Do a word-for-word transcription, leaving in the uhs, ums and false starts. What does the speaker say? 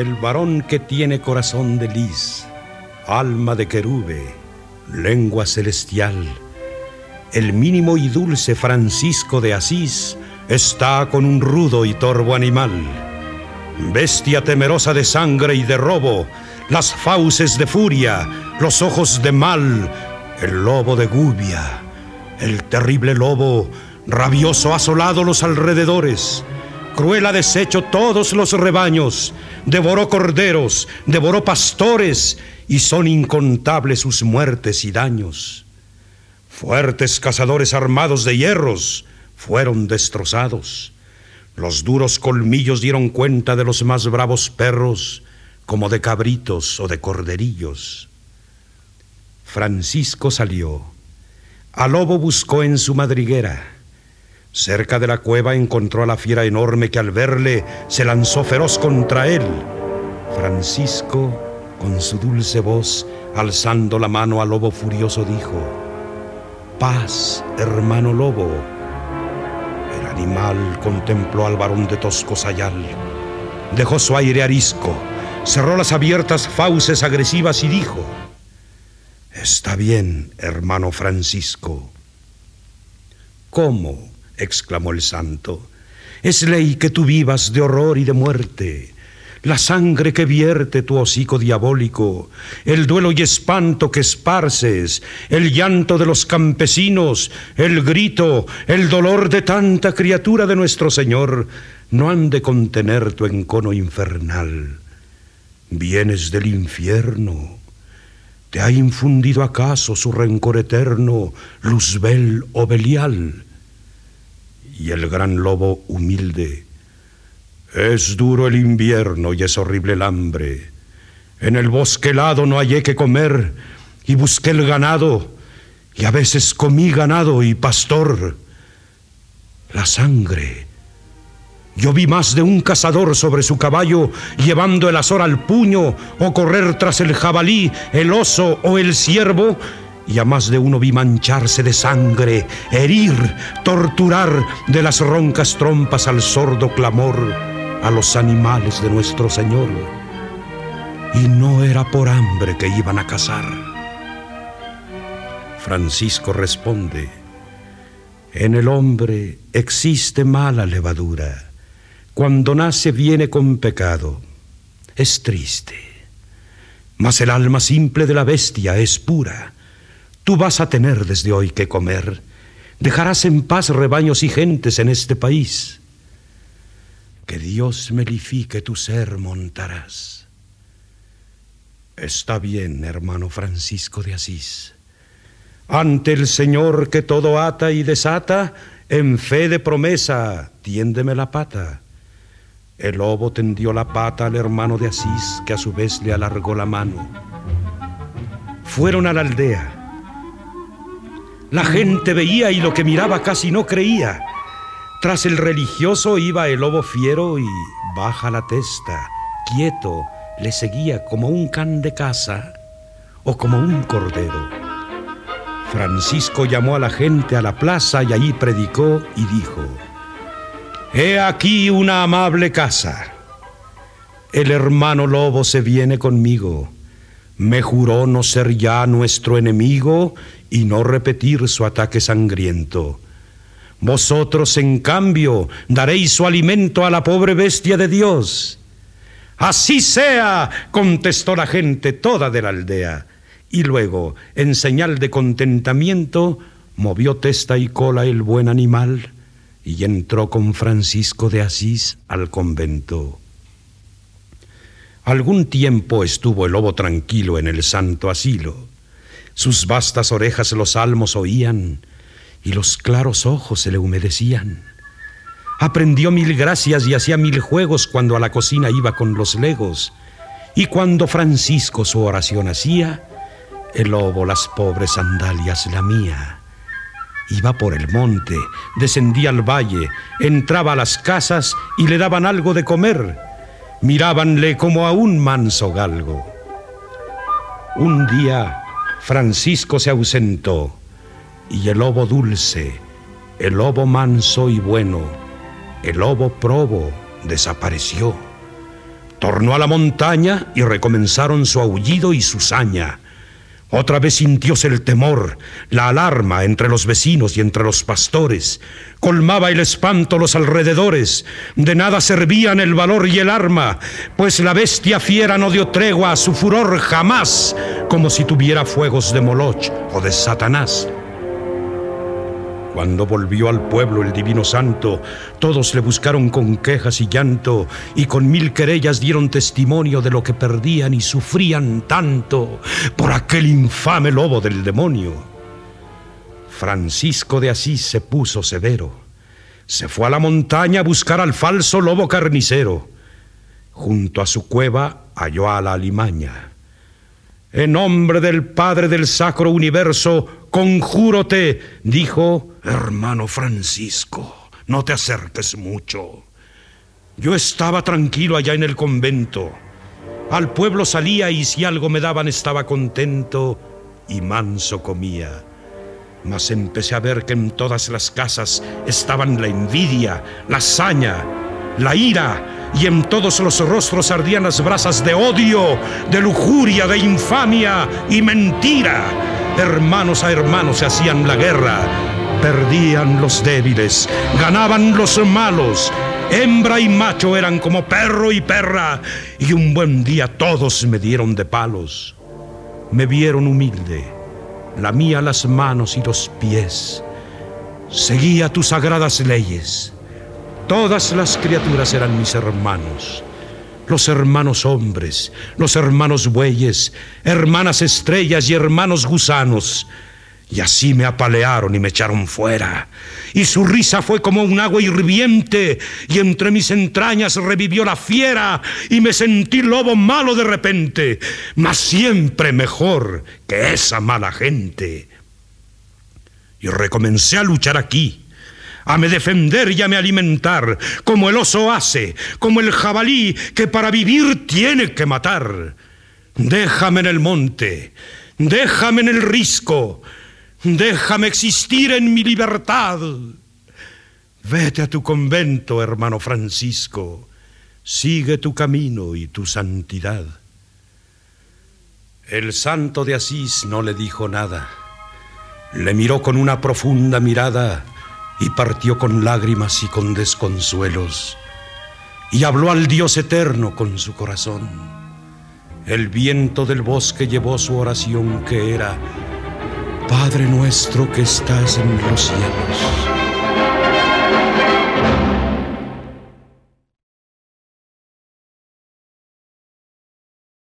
El varón que tiene corazón de lis, alma de querube, lengua celestial, el mínimo y dulce Francisco de Asís está con un rudo y torvo animal. Bestia temerosa de sangre y de robo, las fauces de furia, los ojos de mal, el lobo de Gubia, el terrible lobo, rabioso ha asolado los alrededores. Cruel ha deshecho todos los rebaños, devoró corderos, devoró pastores, y son incontables sus muertes y daños. Fuertes cazadores armados de hierros fueron destrozados. Los duros colmillos dieron cuenta de los más bravos perros, como de cabritos o de corderillos. Francisco salió. Al lobo buscó en su madriguera. Cerca de la cueva encontró a la fiera enorme que al verle se lanzó feroz contra él. Francisco, con su dulce voz, alzando la mano al lobo furioso, dijo: «Paz, hermano lobo». El animal contempló al varón de tosco sayal. Dejó su aire arisco, cerró las abiertas fauces agresivas y dijo: «Está bien, hermano Francisco». «¿Cómo?», exclamó el santo. «Es ley que tú vivas de horror y de muerte. La sangre que vierte tu hocico diabólico, el duelo y espanto que esparces, el llanto de los campesinos, el grito, el dolor de tanta criatura de nuestro Señor, no han de contener tu encono infernal. Vienes del infierno. ¿Te ha infundido acaso su rencor eterno, Luzbel o Belial?». Y el gran lobo humilde: «Es duro el invierno y es horrible el hambre. En el bosque helado no hallé que comer, y busqué el ganado, y a veces comí ganado y pastor. La sangre. Yo vi más de un cazador sobre su caballo, llevando el azor al puño, o correr tras el jabalí, el oso o el ciervo, y a más de uno vi mancharse de sangre, herir, torturar de las roncas trompas al sordo clamor a los animales de nuestro Señor. Y no era por hambre que iban a cazar». Francisco responde: «En el hombre existe mala levadura. Cuando nace viene con pecado. Es triste. Mas el alma simple de la bestia es pura. Tú vas a tener desde hoy que comer. Dejarás en paz rebaños y gentes en este país. Que Dios melifique tu ser montarás». «Está bien, hermano Francisco de Asís. Ante el Señor que todo ata y desata, en fe de promesa, tiéndeme la pata». El lobo tendió la pata al hermano de Asís, que a su vez le alargó la mano. Fueron a la aldea. La gente veía y lo que miraba casi no creía. Tras el religioso iba el lobo fiero y, baja la testa, quieto, le seguía como un can de caza o como un cordero. Francisco llamó a la gente a la plaza y allí predicó y dijo: «He aquí una amable casa. El hermano lobo se viene conmigo. Me juró no ser ya nuestro enemigo y no repetir su ataque sangriento. Vosotros, en cambio, daréis su alimento a la pobre bestia de Dios». «Así sea», contestó la gente toda de la aldea. Y luego, en señal de contentamiento, movió testa y cola el buen animal y entró con Francisco de Asís al convento. Algún tiempo estuvo el lobo tranquilo en el santo asilo. Sus vastas orejas los salmos oían y los claros ojos se le humedecían. Aprendió mil gracias y hacía mil juegos cuando a la cocina iba con los legos. Y cuando Francisco su oración hacía, el lobo las pobres sandalias lamía. Iba por el monte, descendía al valle, entraba a las casas y le daban algo de comer. Mirábanle como a un manso galgo. Un día Francisco se ausentó y el lobo dulce, el lobo manso y bueno, el lobo probo desapareció. Tornó a la montaña y recomenzaron su aullido y su saña. Otra vez sintióse el temor, la alarma entre los vecinos y entre los pastores. Colmaba el espanto los alrededores. De nada servían el valor y el arma, pues la bestia fiera no dio tregua a su furor jamás, como si tuviera fuegos de Moloch o de Satanás. Cuando volvió al pueblo el divino santo, todos le buscaron con quejas y llanto, y con mil querellas dieron testimonio de lo que perdían y sufrían tanto por aquel infame lobo del demonio. Francisco de Asís se puso severo. Se fue a la montaña a buscar al falso lobo carnicero. Junto a su cueva halló a la alimaña. En nombre del Padre del Sacro Universo, conjúrote, dijo: hermano Francisco, no te acerques mucho. Yo estaba tranquilo allá en el convento. Al pueblo salía y si algo me daban estaba contento y manso comía. Mas empecé a ver que en todas las casas estaban la envidia, la saña, la ira, y en todos los rostros ardían las brasas de odio, de lujuria, de infamia y mentira. Hermanos a hermanos se hacían la guerra. Perdían los débiles, ganaban los malos. Hembra y macho eran como perro y perra, y un buen día todos me dieron de palos. Me vieron humilde, lamía las manos y los pies, seguía tus sagradas leyes. Todas las criaturas eran mis hermanos, los hermanos hombres, los hermanos bueyes, hermanas estrellas y hermanos gusanos. Y así me apalearon y me echaron fuera. Y su risa fue como un agua hirviente, y entre mis entrañas revivió la fiera, y me sentí lobo malo de repente, mas siempre mejor que esa mala gente. Y recomencé a luchar aquí, a me defender y a me alimentar, como el oso hace, como el jabalí que para vivir tiene que matar. Déjame en el monte, déjame en el risco, déjame existir en mi libertad. Vete a tu convento, hermano Francisco, sigue tu camino y tu santidad. El santo de Asís no le dijo nada. Le miró con una profunda mirada y partió con lágrimas y con desconsuelos, y habló al Dios eterno con su corazón. El viento del bosque llevó su oración, que era: Padre nuestro que estás en los cielos.